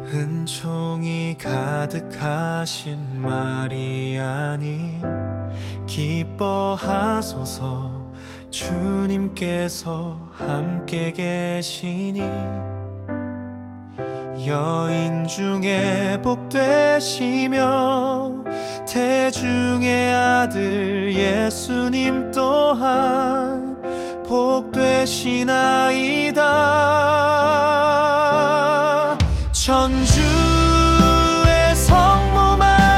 은총이 가득하신 마리아님, 기뻐하소서. 주님께서 함께 계시니 여인 중에 복되시며 태중의 아들 예수님 또한 복되시나이다. 천주의 성모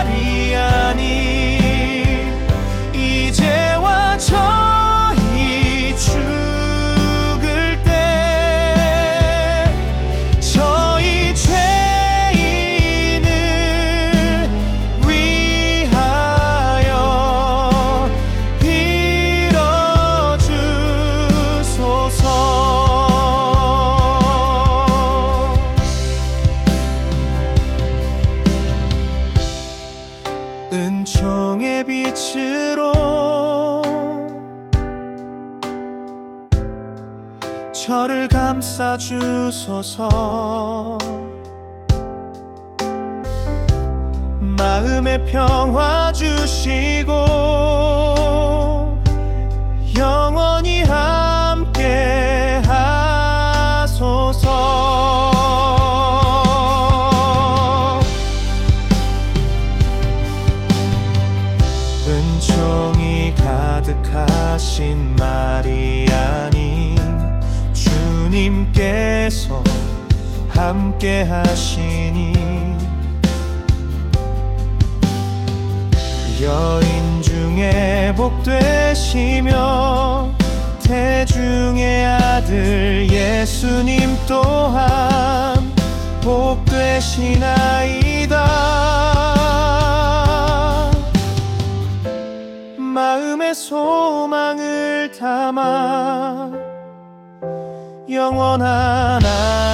마리아님, 이제와 저희 죽을 때 저희 죄인을 위하여 빌어주소서. 은총의 빛으로 저를 감싸주소서. 마음의 평화 주시고 영원히 함께 하소서. 은총이 가득하신 마리아님, 주님께서 함께 하시니 여인 중에 복되시며 태중의 아들 예수님 또한 복되시나이다. 마음의 소망을 담아 영원한